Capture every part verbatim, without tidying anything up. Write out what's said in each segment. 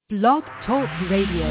Blog Talk Radio.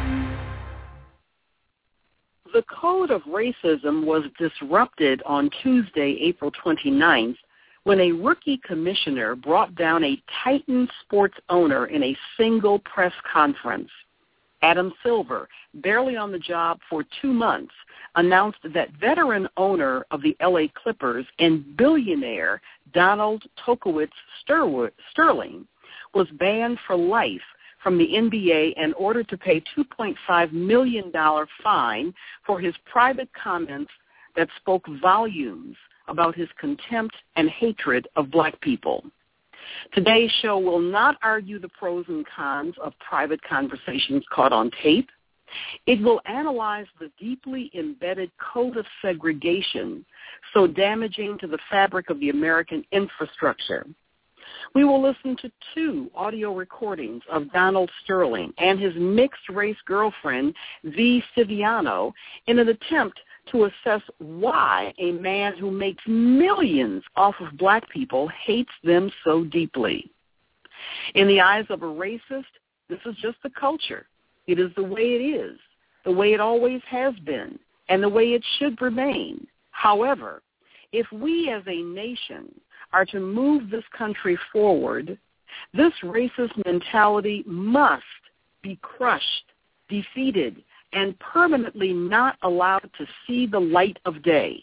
The code of racism was disrupted on Tuesday, April twenty-ninth, when a rookie commissioner brought down a Titan sports owner in a single press conference. Adam Silver, barely on the job for two months, announced that veteran owner of the L A Clippers and billionaire Donald Tokowitz Sterling was banned for life from the N B A and ordered to pay two point five million dollars fine for his private comments that spoke volumes about his contempt and hatred of black people. Today's show will not argue the pros and cons of private conversations caught on tape. It will analyze the deeply embedded code of segregation so damaging to the fabric of the American infrastructure. We will listen to two audio recordings of Donald Sterling and his mixed-race girlfriend, V. Siviano, in an attempt to assess why a man who makes millions off of black people hates them so deeply. In the eyes of a racist, this is just the culture. It is the way it is, the way it always has been, and the way it should remain. However, if we as a nation are to move this country forward, this racist mentality must be crushed, defeated, and permanently not allowed to see the light of day.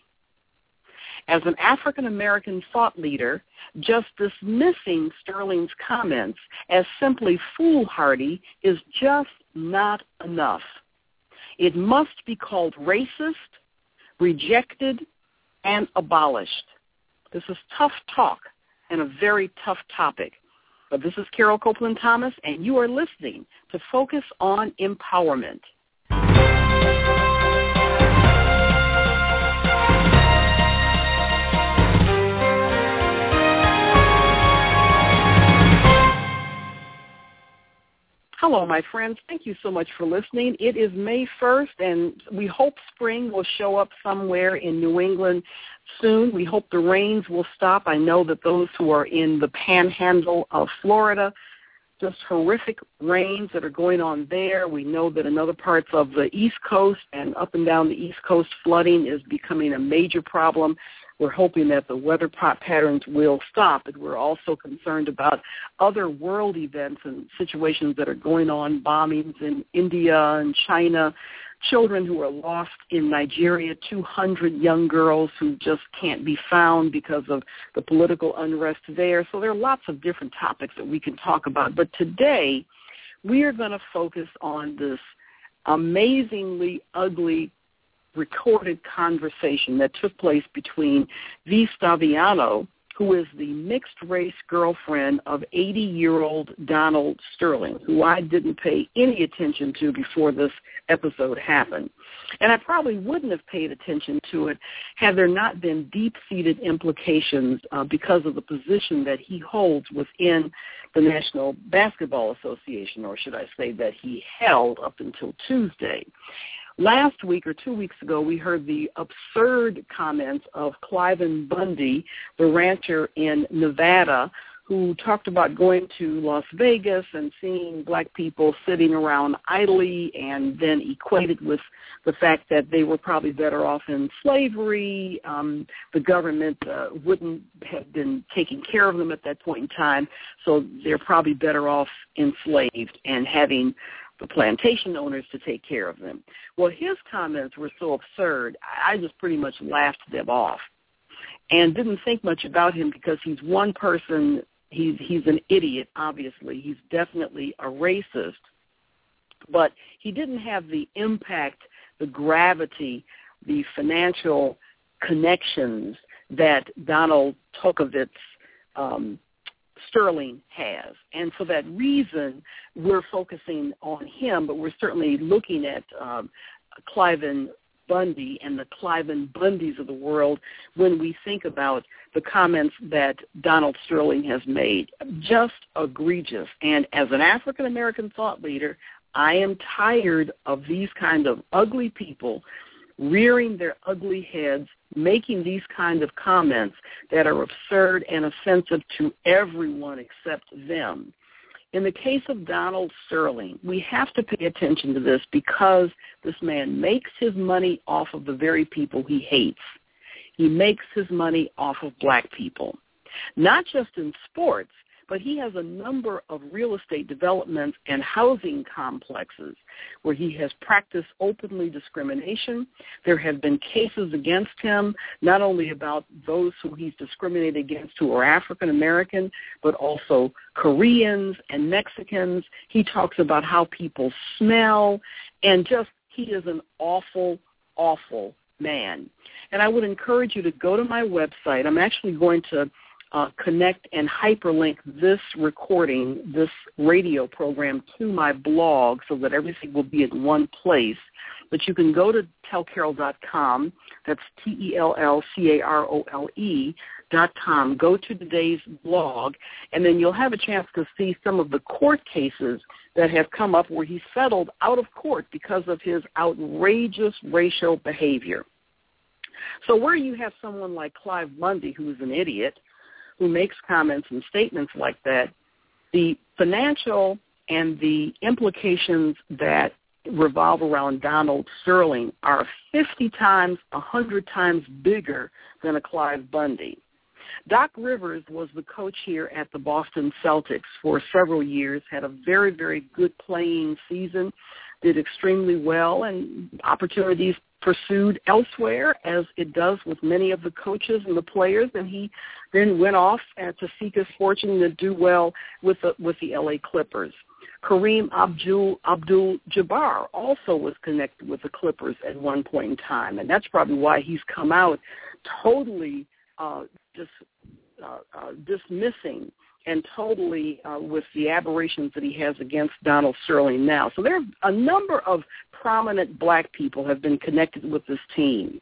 As an African-American thought leader, just dismissing Sterling's comments as simply foolhardy is just not enough. It must be called racist, rejected, and abolished. This is tough talk and a very tough topic. But this is Carol Copeland Thomas, and you are listening to Focus on Empowerment. Hello, my friends. Thank you so much for listening. It is May first, and we hope spring will show up somewhere in New England soon. We hope the rains will stop. I know that those who are in the panhandle of Florida, just horrific rains that are going on there. We know that in other parts of the East Coast and up and down the East Coast, flooding is becoming a major problem. We're hoping that the weather patterns will stop, but we're also concerned about other world events and situations that are going on, bombings in India and China, children who are lost in Nigeria, two hundred young girls who just can't be found because of the political unrest there. So there are lots of different topics that we can talk about. But today, we are going to focus on this amazingly ugly recorded conversation that took place between V. Siviano, who is the mixed-race girlfriend of eighty-year-old Donald Sterling, who I didn't pay any attention to before this episode happened. And I probably wouldn't have paid attention to it had there not been deep-seated implications uh, because of the position that he holds within the National Basketball Association, or should I say that he held up until Tuesday. Last week or two weeks ago, we heard the absurd comments of Cliven Bundy, the rancher in Nevada, who talked about going to Las Vegas and seeing black people sitting around idly, and then equated with the fact that they were probably better off in slavery. Um, the government uh, wouldn't have been taking care of them at that point in time, so they're probably better off enslaved and having the plantation owners to take care of them. Well, his comments were so absurd, I just pretty much laughed them off and didn't think much about him because he's one person, he's, he's an idiot, obviously. He's definitely a racist, but he didn't have the impact, the gravity, the financial connections that Donald Tokowitz um Sterling has. And for that reason, we're focusing on him, but we're certainly looking at um, Cliven Bundy and the Cliven Bundys of the world when we think about the comments that Donald Sterling has made. Just egregious. And as an African-American thought leader, I am tired of these kind of ugly people rearing their ugly heads, making these kind of comments that are absurd and offensive to everyone except them. In the case of Donald Sterling, we have to pay attention to this because this man makes his money off of the very people he hates. He makes his money off of black people, not just in sports, but he has a number of real estate developments and housing complexes where he has practiced openly discrimination. There have been cases against him, not only about those who he's discriminated against who are African American, but also Koreans and Mexicans. He talks about how people smell, and just he is an awful, awful man. And I would encourage you to go to my website. I'm actually going to Uh, connect and hyperlink this recording, this radio program, to my blog so that everything will be in one place. But you can go to tell carol dot com. That's T E L L C A R O L E dot com. Go to today's blog, and then you'll have a chance to see some of the court cases that have come up where he settled out of court because of his outrageous racial behavior. So where you have someone like Clive Bundy, who is an idiot, who makes comments and statements like that, the financial and the implications that revolve around Donald Sterling are fifty times, one hundred times bigger than a Clive Bundy. Doc Rivers was the coach here at the Boston Celtics for several years, had a very, very good playing season, did extremely well, and opportunities pursued elsewhere, as it does with many of the coaches and the players, and he then went off uh, to seek his fortune to do well with the, with the L A Clippers. Kareem Abdul, Abdul-Jabbar also was connected with the Clippers at one point in time, and that's probably why he's come out totally uh, dis, uh, uh, dismissing and totally uh, with the aberrations that he has against Donald Sterling now. So there are a number of prominent black people have been connected with this team.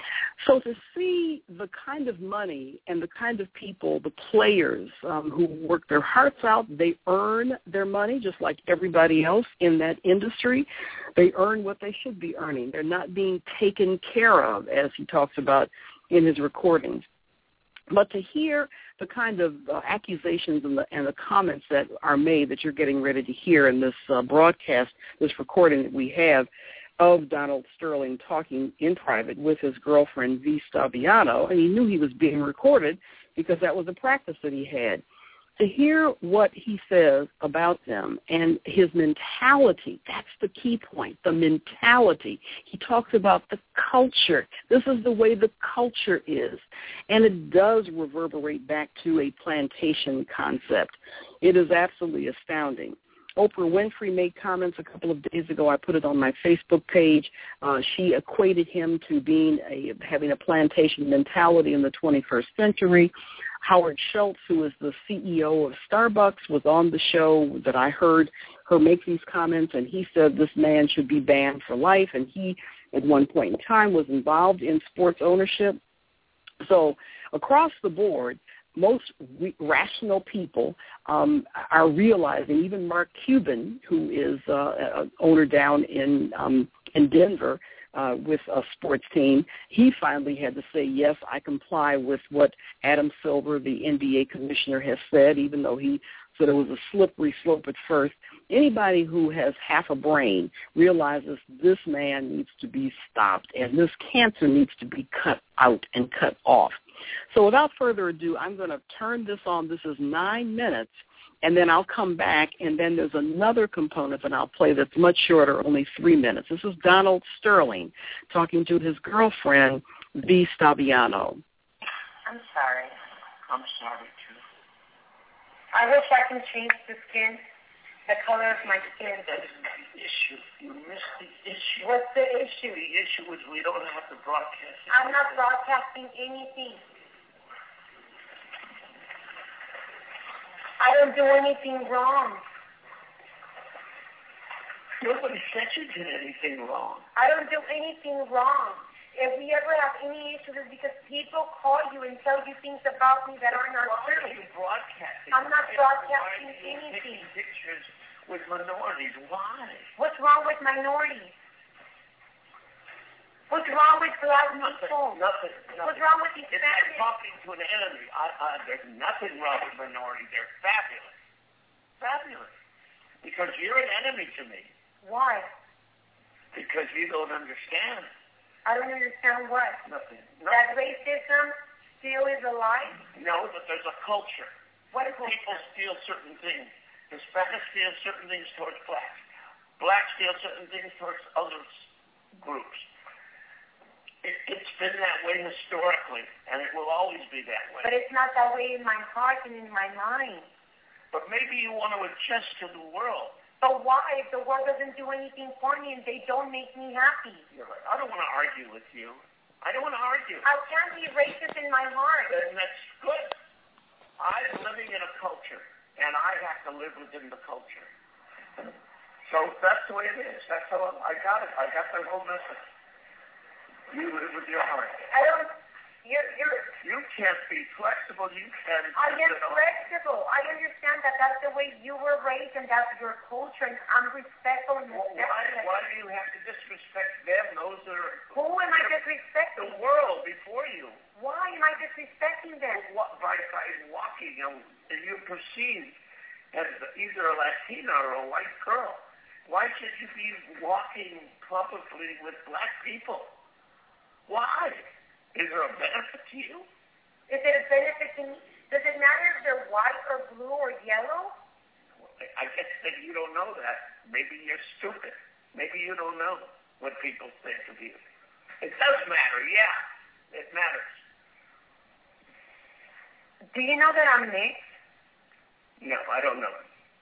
So to see the kind of money and the kind of people, the players um, who work their hearts out, they earn their money just like everybody else in that industry. They earn what they should be earning. They're not being taken care of, as he talks about in his recordings. But to hear the kind of uh, accusations and the, and the comments that are made that you're getting ready to hear in this uh, broadcast, this recording that we have of Donald Sterling talking in private with his girlfriend, V. Stabiano, and he knew he was being recorded because that was a practice that he had. To hear what he says about them and his mentality, that's the key point, the mentality. He talks about the culture. This is the way the culture is. And it does reverberate back to a plantation concept. It is absolutely astounding. Oprah Winfrey made comments a couple of days ago. I put it on my Facebook page. Uh, she equated him to being a, having a plantation mentality in the twenty-first century. Howard Schultz, who is the C E O of Starbucks, was on the show that I heard her make these comments, and he said this man should be banned for life, and he, at one point in time, was involved in sports ownership. So across the board, most re- rational people um, are realizing, even Mark Cuban, who is uh, an owner down in um, in Denver uh, with a sports team, he finally had to say, yes, I comply with what Adam Silver, the N B A commissioner, has said, even though he said it was a slippery slope at first. Anybody who has half a brain realizes this man needs to be stopped, and this cancer needs to be cut out and cut off. So without further ado, I'm going to turn this on. This is nine minutes, and then I'll come back, and then there's another component that I'll play that's much shorter, only three minutes. This is Donald Sterling talking to his girlfriend, V. Stabiano. I'm sorry. I'm sorry, too. I wish I can change the skin, the color of my skin. That isn't the issue. You missed the issue. What's the issue? The issue is we don't have to broadcast it. I'm not broadcasting anything. I don't do anything wrong. Nobody said you did anything wrong. I don't do anything wrong. If we ever have any issues, it's because people call you and tell you things about me that are not Why true. are you broadcasting? I'm not broadcasting Why are you anything. taking pictures with minorities? Why? What's wrong with minorities? What's wrong with black people? Nothing, nothing, nothing. What's wrong with It's like Hispanics? talking to an enemy. I, I, there's nothing wrong with minorities. They're fabulous. Fabulous. Because you're an enemy to me. Why? Because you don't understand. I don't understand what. Nothing. That Nothing. racism still is alive? No, but there's a culture. What is People culture? steal certain things. Hispanics steal certain things towards blacks. Blacks steal certain things towards other groups. It, it's been that way historically, and it will always be that way. But it's not that way in my heart and in my mind. But maybe you want to adjust to the world. But why? If the world doesn't do anything for me and they don't make me happy. You're right. I don't want to argue with you. I don't want to argue. I can't be racist in my heart. And that's good. I'm living in a culture, and I have to live within the culture. So that's the way it is. That's how I got it. I got the whole message. You live with your heart. I don't. You're. You're. You can't be flexible. You can't. I am flexible. I understand that that's the way you were raised and that's your culture, and I'm respectful and Well, why, respectful. why do you have to disrespect them? Those are Who am I disrespecting? the world before you. Why am I disrespecting them? What, by, by walking, you know, you're perceived as either a Latina or a white girl. Why should you be walking publicly with black people? Why? Is there a benefit to you? Is it a benefit to me? Does it matter if they're white or blue or yellow? I guess that you don't know that. Maybe you're stupid. Maybe you don't know what people think of you. It does matter, yeah. It matters. Do you know that I'm mixed? No, I don't know.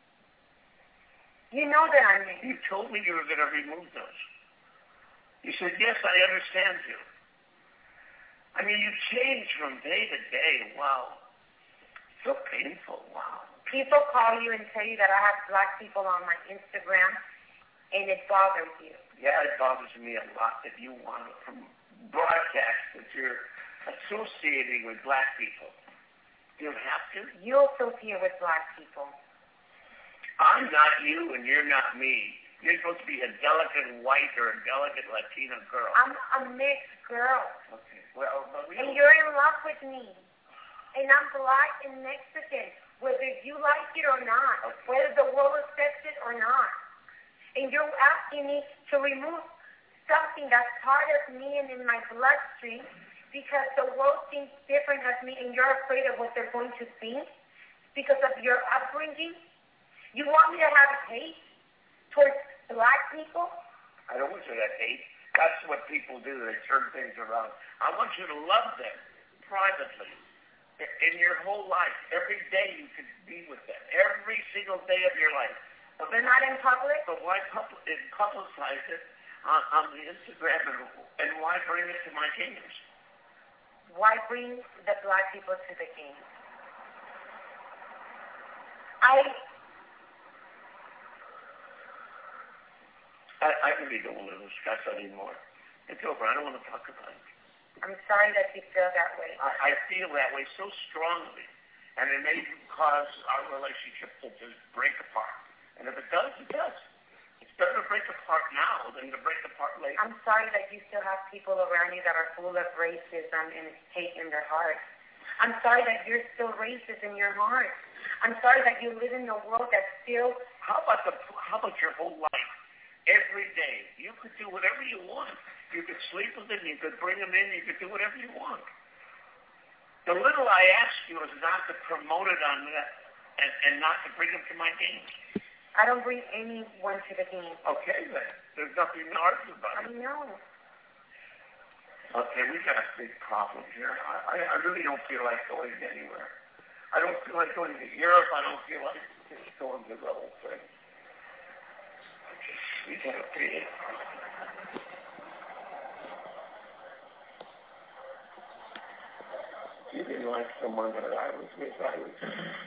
You know that I'm mixed. You told me you were going to remove those. You said, yes, I understand you. I mean, you change from day to day. Wow. So painful. Wow. People call you and tell you that I have black people on my Instagram, and it bothers you. Yeah, it bothers me a lot that you want to broadcast that you're associating with black people. Do you have to? You associate with black people. I'm not you, and you're not me. You're supposed to be a delicate white or a delicate Latina girl. I'm a mixed girl. Okay. Well, but we And you're in love with me. And I'm black and Mexican, whether you like it or not, Okay. whether the world accepts it or not. And you're asking me to remove something that's part of me and in my bloodstream because the world thinks different of me and you're afraid of what they're going to think because of your upbringing. You want me to have hate towards black people? I don't want you to hate. That's what people do. They turn things around. I want you to love them privately. In your whole life, every day you could be with them. Every single day of your life. But they're not in public? But why public, publicize it on, on the Instagram and, and why bring it to my games? Why bring the black people to the game? I... I, I really don't want to discuss anymore. It's over. I don't want to talk about it. I'm sorry that you feel that way. I, I feel that way so strongly, and it may cause our relationship to just break apart. And if it does, it does. It's better to break apart now than to break apart later. I'm sorry that you still have people around you that are full of racism and hate in their heart. I'm sorry that you're still racist in your heart. I'm sorry that you live in a world that's still... How about the? How about your whole life? Every day, you could do whatever you want. You could sleep with them. You could bring them in. You could do whatever you want. The little I ask you is not to promote it on that and, and not to bring them to my games. I don't bring anyone to the game. Okay, then. There's nothing to argue about. I know. Okay, we got a big problem here. I, I really don't feel like going anywhere. I don't feel like going to Europe. I don't feel like just going to the whole thing. We got a big problem. You didn't like someone that I was with. I would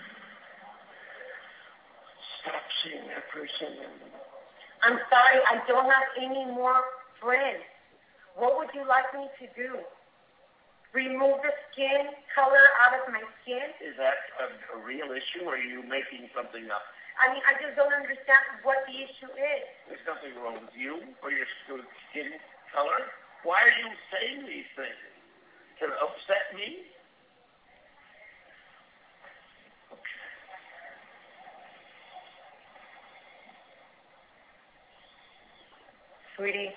stop seeing that person. And I'm sorry, I don't have any more friends. What would you like me to do? Remove the skin color out of my skin? is that a, a real issue, or are you making something up? I mean, I just don't understand what the issue is. There's nothing wrong with you or your skin color. Why are you saying these things? To upset me? Okay. Sweetie,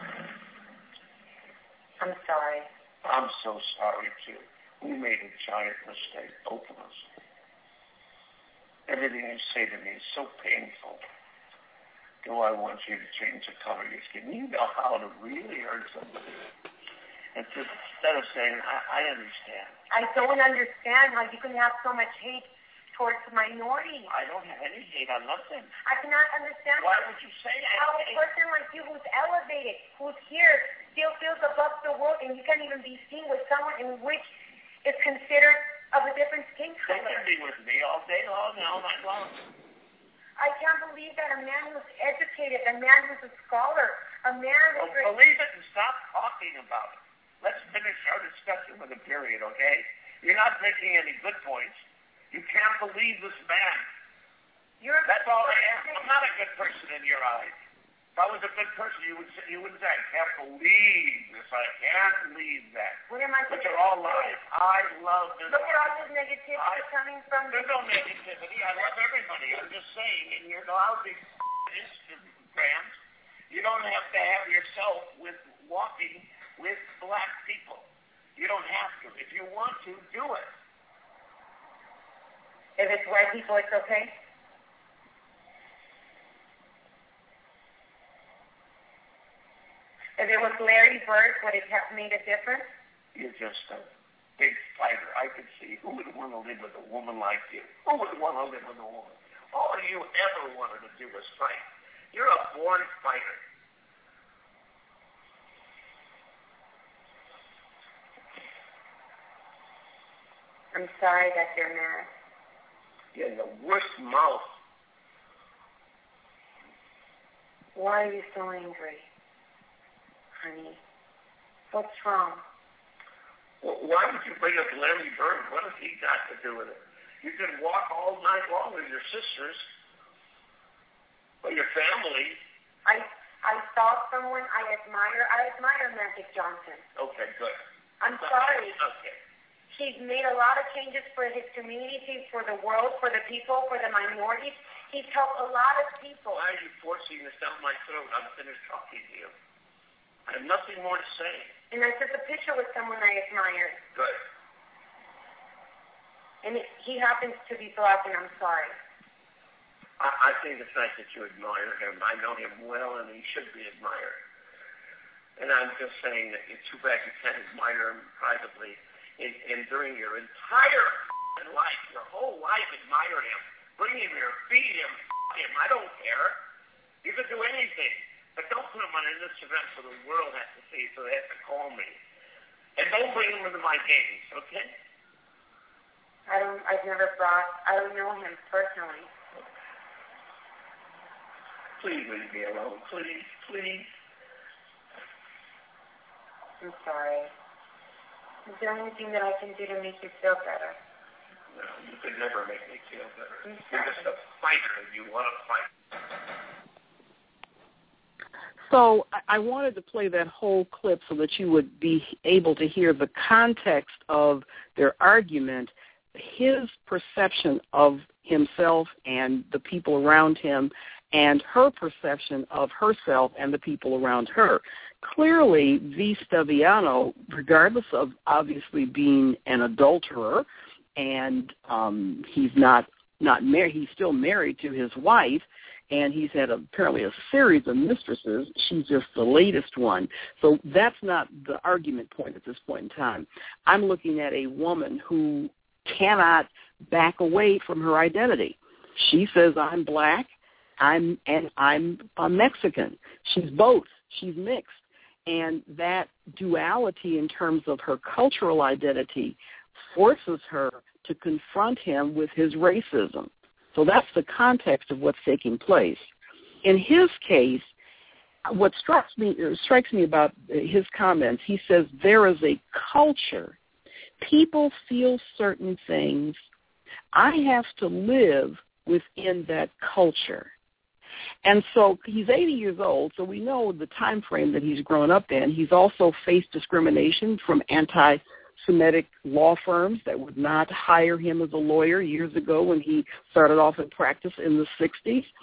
I'm sorry. I'm so sorry, too. We made a giant mistake, both of us. Everything you say to me is so painful. Do I want you to change the color of your skin? You know how to really hurt somebody. And just, instead of saying, I, I understand. I don't understand how you can have so much hate towards minorities. I don't have any hate. I love them. I cannot understand Why would you say that? how a person like you who's elevated, who's here, still feels above the world, and you can't even be seen with someone in which is considered of a different skin They color. can be with me all day long and all night long. I can't believe that a man who's educated, a man who's a scholar, a man who's... Well, believe it and stop talking about it. Let's finish our discussion with a period, okay? You're not making any good points. You can't believe this man. You're That's all I am. I'm not a good person in your eyes. If I was a good person, you would say, you wouldn't say, I can't believe this. I can't believe that. What am I But they're all lies. I love this. Look at all this negativity I, coming from... There's no negativity. I love everybody. I'm just saying, and you're allowed to Instagrams. You don't have to have yourself with walking with black people. You don't have to. If you want to, do it. If it's white people, it's okay? If it was Larry Bird, would it have made a difference? You're just a big fighter. I could see who would want to live with a woman like you. Who would want to live with a woman? All you ever wanted to do was fight. You're a born fighter. I'm sorry that you're mad. You're in the worst mouth. Why are you so angry, honey? What's wrong? Well, why would you bring up Larry Bird? What has he got to do with it? You can walk all night long with your sisters or your family. I I saw someone I admire. I admire Magic Johnson. Okay, good. I'm sorry. Okay. He's made a lot of changes for his community, for the world, for the people, for the minorities. He's helped a lot of people. Why are you forcing this down my throat? I'm finished talking to you. I have nothing more to say. And I took a picture with someone I admire. Good. And it, he happens to be black, and I'm sorry. I, I think it's nice that you admire him. I know him well, and he should be admired. And I'm just saying that it's too bad you can't admire him privately. And, and during your entire life, your whole life, admire him. Bring him here, feed him, him. I don't care. You can do anything. But don't put him on an Instagram so the world has to see, so they have to call me. And don't bring him into my games, okay? I don't, I've never brought, I don't know him personally. Please leave me alone. Please, please. I'm sorry. Is there anything that I can do to make you feel better? No, you could never make me feel better. I'm You're just a fighter and you want to fight. So I wanted to play that whole clip so that you would be able to hear the context of their argument, his perception of himself and the people around him, and her perception of herself and the people around her. Clearly, V. Staviano, regardless of obviously being an adulterer, and um, he's not not married, he's still married to his wife, and he's had apparently a series of mistresses. She's just the latest one. So that's not the argument point at this point in time. I'm looking at a woman who cannot back away from her identity. She says, I'm black, I'm and I'm a Mexican. She's both. She's mixed. And that duality in terms of her cultural identity forces her to confront him with his racism. So that's the context of what's taking place. In his case, what strikes me, strikes me about his comments, he says there is a culture. People feel certain things. I have to live within that culture. And so he's eighty years old, so we know the time frame that he's grown up in. He's also faced discrimination from anti-Semitic law firms that would not hire him as a lawyer years ago when he started off in practice in the sixties.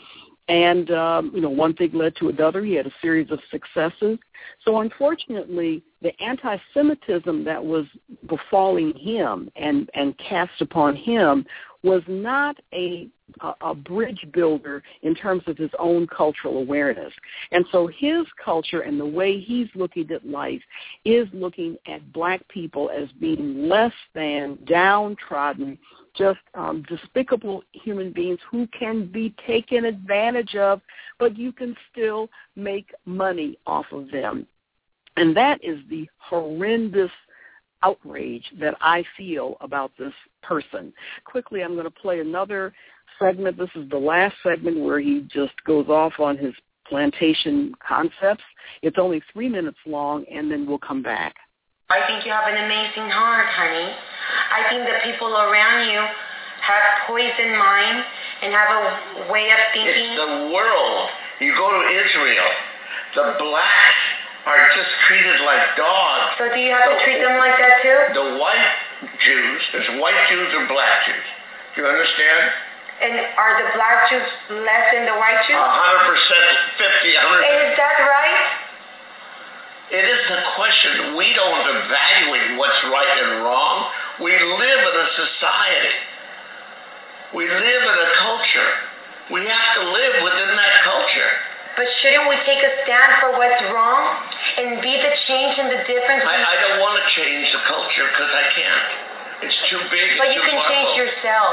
And, um, you know, one thing led to another. He had a series of successes. So unfortunately, the anti-Semitism that was befalling him and, and cast upon him was not a, a, a bridge builder in terms of his own cultural awareness. And so his culture and the way he's looking at life is looking at black people as being less than, downtrodden, just um, despicable human beings who can be taken advantage of, but you can still make money off of them. And that is the horrendous outrage that I feel about this person. Quickly, I'm going to play another segment. This is the last segment where he just goes off on his plantation concepts. It's only three minutes long, and then we'll come back. I think you have an amazing heart, honey. I think the people around you have poisoned minds and have a way of thinking. It's the world. You go to Israel, the blacks are just treated like dogs. So do you have the, to treat them like that too? The white Jews, there's white Jews or black Jews. Do you understand? And are the black Jews less than the white Jews? A hundred percent, fifty, a hundred. And is that right? It isn't a question. We don't evaluate what's right and wrong. We live in a society. We live in a culture. We have to live within that culture. But shouldn't we take a stand for what's wrong and be the change and the difference? I, I don't want to change the culture because I can't. It's too big. But it's you too can powerful. change yourself.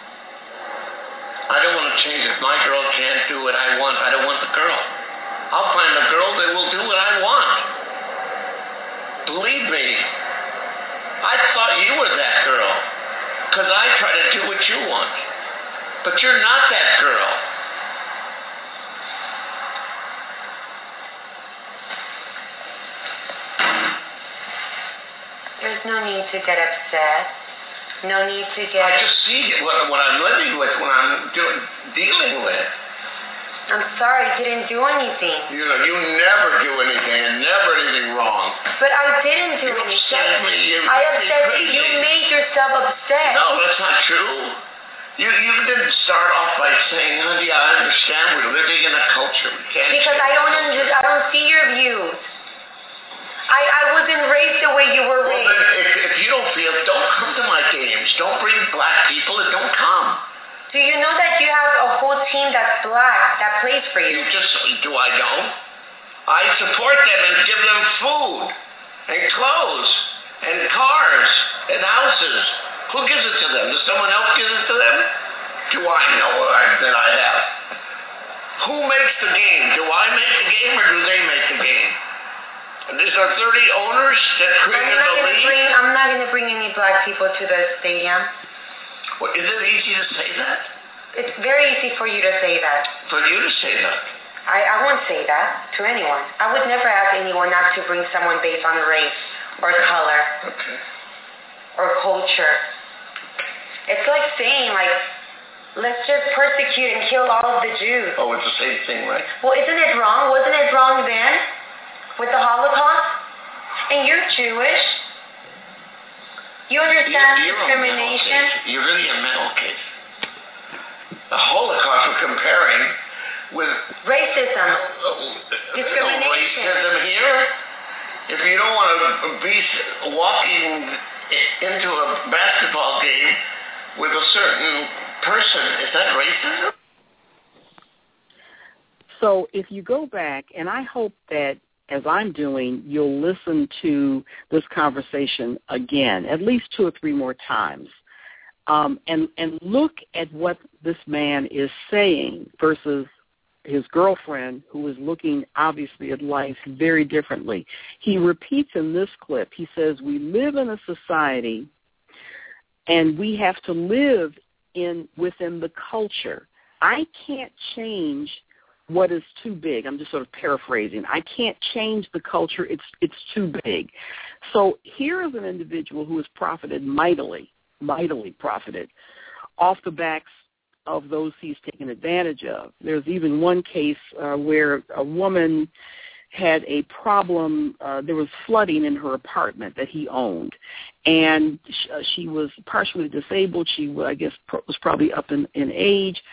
I don't want to change it. My girl can't do what I want. I don't want the girl. I'll find a girl that will do what I want. Believe me, I thought you were that girl because I try to do what you want. But you're not that girl. There's no need to get upset. No need to get... I just see what, what I'm living with, what I'm doing, dealing with. I'm sorry, I didn't do anything. You know, you never do anything and never anything wrong. But I didn't do you anything. Upset me. You I upset you. You made yourself upset. No, that's not true. You you didn't start off by saying, honey, I understand we're living in a culture. We can't because I don't under, I don't see your views. I, I wasn't raised the way you were well, raised. Then if, if you don't feel, don't come to my games. Don't bring black people and don't come. Do you know that you have a whole team that's black that plays for you? You just, do I know? I support them and give them food and clothes and cars and houses. Who gives it to them? Does someone else give it to them? Do I know that I have? Who makes the game? Do I make the game or do they make the game? These are thirty owners that created the league. Bring, I'm not going to bring any black people to the stadium. Well, is it easy to say that? It's very easy for you to say that. For you to say that? I, I won't say that to anyone. I would never ask anyone not to bring someone based on race or color okay. or culture. It's like saying, like, let's just persecute and kill all of the Jews. Oh, it's the same thing, right? Well, isn't it wrong? Wasn't it wrong then with the Holocaust? And you're Jewish. You understand you're, you're discrimination? You're really a mental case. The Holocaust we're comparing with... Racism. Uh, discrimination. Racism here. If you don't want to be walking into a basketball game with a certain person, is that racism? So if you go back, and I hope that as I'm doing, you'll listen to this conversation again, at least two or three more times, um, and, and look at what this man is saying versus his girlfriend, who is looking, obviously, at life very differently. He repeats in this clip, he says, we live in a society, and we have to live in within the culture. I can't change what is too big. I'm just sort of paraphrasing. I can't change the culture. It's it's too big. So here is an individual who has profited mightily, mightily profited off the backs of those he's taken advantage of. There's even one case uh, where a woman had a problem. Uh, there was flooding in her apartment that he owned, and sh- uh, she was partially disabled. She, I guess, pro- was probably up in, in age.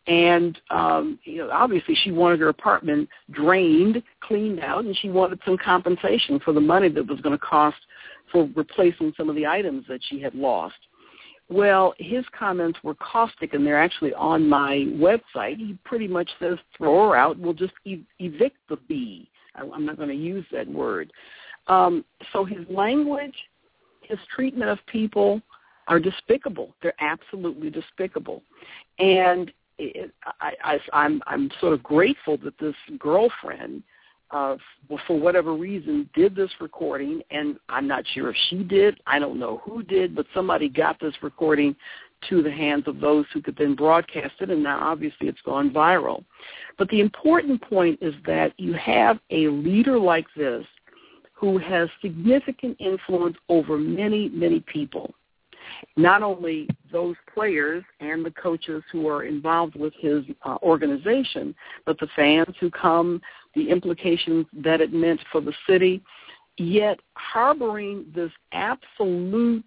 And, um, you know, obviously she wanted her apartment drained, cleaned out, and she wanted some compensation for the money that was going to cost for replacing some of the items that she had lost. Well, his comments were caustic, and they're actually on my website. He pretty much says, throw her out. We'll just ev- evict the bee. I'm not going to use that word. Um, so his language, his treatment of people are despicable. They're absolutely despicable. And it, I, I, I'm, I'm sort of grateful that this girlfriend, uh, for whatever reason, did this recording, and I'm not sure if she did. I don't know who did, but somebody got this recording to the hands of those who could then broadcast it, and now obviously it's gone viral. But the important point is that you have a leader like this who has significant influence over many, many people. Not only those players and the coaches who are involved with his uh, organization, but the fans who come, the implications that it meant for the city, yet harboring this absolute,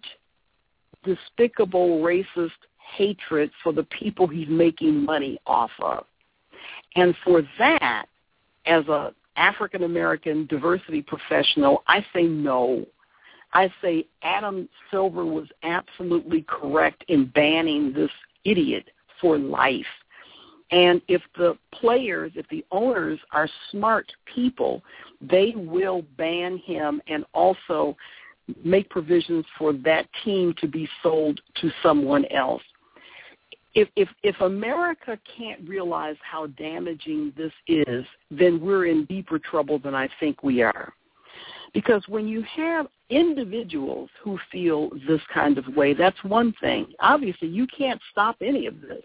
despicable, racist hatred for the people he's making money off of. And for that, as an African-American diversity professional, I say no. I say Adam Silver was absolutely correct in banning this idiot for life. And if the players, if the owners are smart people, they will ban him and also make provisions for that team to be sold to someone else. If, if, if America can't realize how damaging this is, then we're in deeper trouble than I think we are. Because when you have individuals who feel this kind of way, that's one thing. Obviously, you can't stop any of this.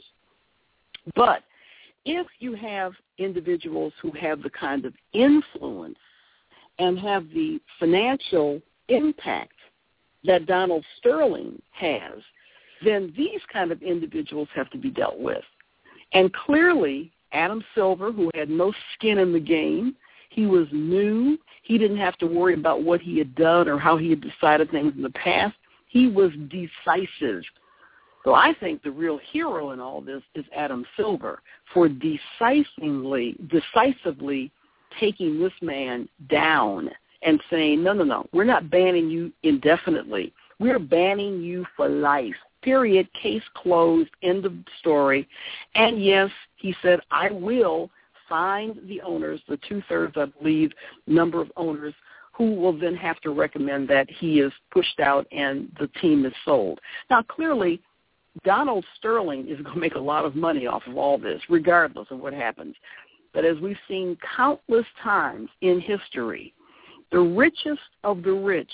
But if you have individuals who have the kind of influence and have the financial impact that Donald Sterling has, then these kind of individuals have to be dealt with. And clearly, Adam Silver, who had no skin in the game, he was new. He didn't have to worry about what he had done or how he had decided things in the past. He was decisive. So I think the real hero in all this is Adam Silver for decisively, decisively taking this man down and saying, no, no, no, we're not banning you indefinitely. We're banning you for life. Period. Case closed. End of story. And yes, he said, I will find the owners, the two-thirds, I believe, number of owners, who will then have to recommend that he is pushed out and the team is sold. Now, clearly, Donald Sterling is going to make a lot of money off of all this, regardless of what happens. But as we've seen countless times in history, the richest of the rich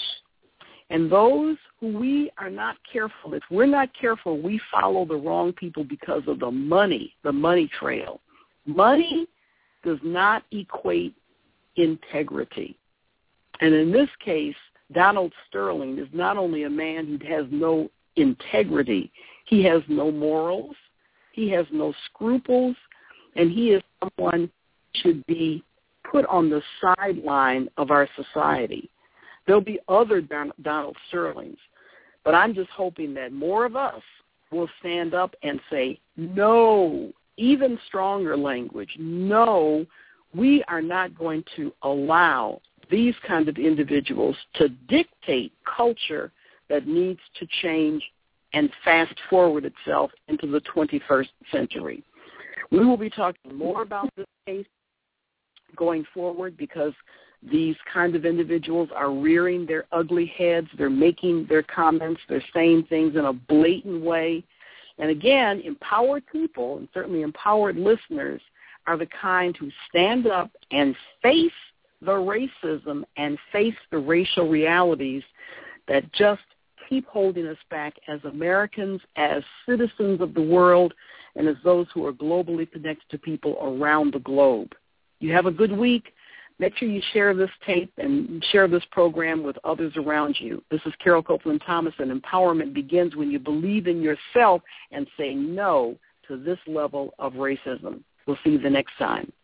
and those who we are not careful, if we're not careful, we follow the wrong people because of the money, the money trail. Money does not equate integrity. And in this case, Donald Sterling is not only a man who has no integrity, he has no morals, he has no scruples, and he is someone who should be put on the sideline of our society. There'll be other Don- Donald Sterlings, but I'm just hoping that more of us will stand up and say, no, even stronger language, no, we are not going to allow these kind of individuals to dictate culture that needs to change and fast forward itself into the twenty-first century. We will be talking more about this case going forward because these kind of individuals are rearing their ugly heads. They're making their comments. They're saying things in a blatant way. And again, empowered people, and certainly empowered listeners, are the kind who stand up and face the racism and face the racial realities that just keep holding us back as Americans, as citizens of the world, and as those who are globally connected to people around the globe. You have a good week. Make sure you share this tape and share this program with others around you. This is Carol Copeland Thomas, and empowerment begins when you believe in yourself and say no to this level of racism. We'll see you the next time.